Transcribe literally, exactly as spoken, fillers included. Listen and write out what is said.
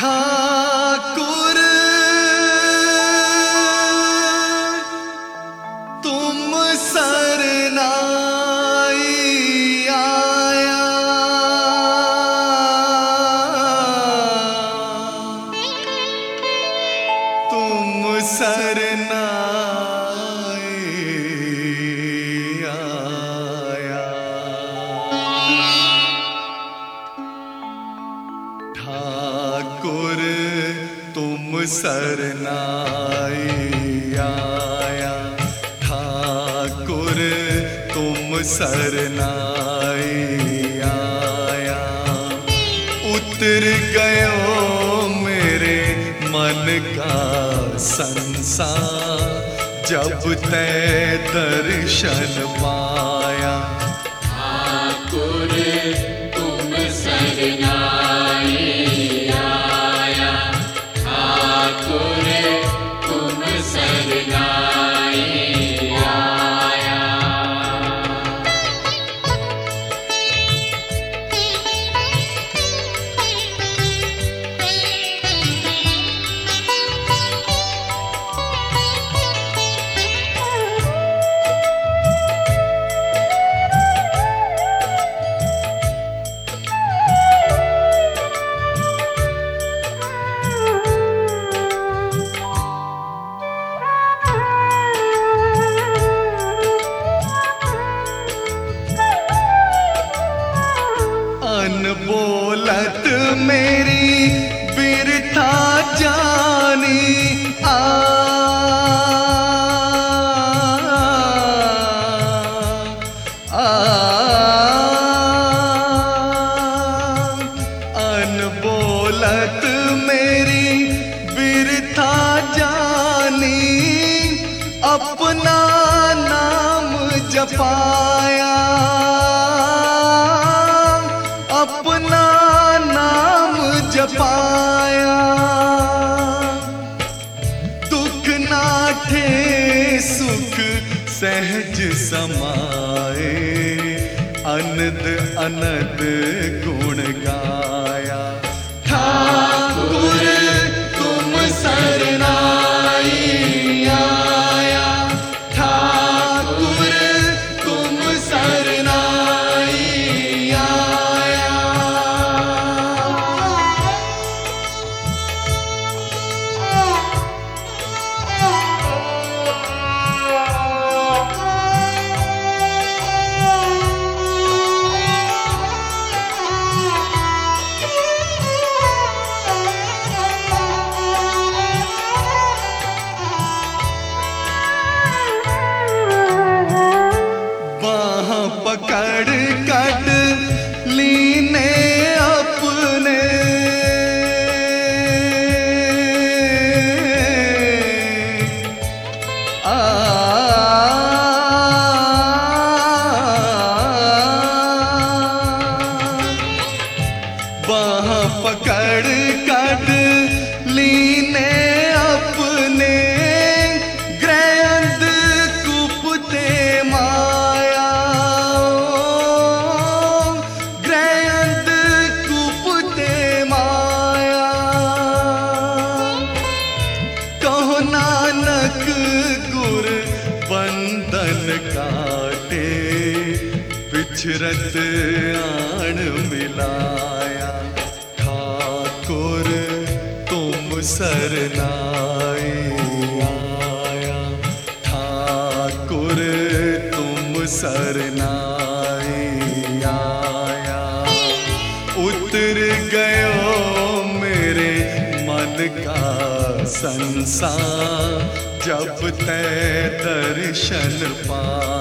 ठाकुर तुम सरनाई आया, तुम सरनाई आया। ठाकुर तुम सरनाई आया, ठाकुर तुम सरनाई आया। उतर गयो मेरे मन का संसार, जब तै दर्शन पाया। ठाकुर तुम सरनाई आया, ठाकुर तुम सरनाई आया। अनबोलत मेरी बिरथा जानी आ, आ, अनबोलत मेरी बिरथा जानी, अपना नाम जपाया, अपना नाम जपाया। दुख नाठे सुख सहज समाए, अनद अनद गुण गाया। ठाकुर तुम सरनाई आया, ठाकुर तुम सरनाई आया। बाह पकड़ कट लीने अपने, आ, बाह पकड़ कट लीने अपने, ग्रहंद कुपते माया, ग्रहंद कुपते माया। कहो नानक गुर बंधन काटे, बिछरत आण मिलाया। ठाकुर तुम सरनाई आया, ठाकुर तुम सरनाई आया। उतर गयो मेरे मन का संसार, जब तै दर्शन पाया।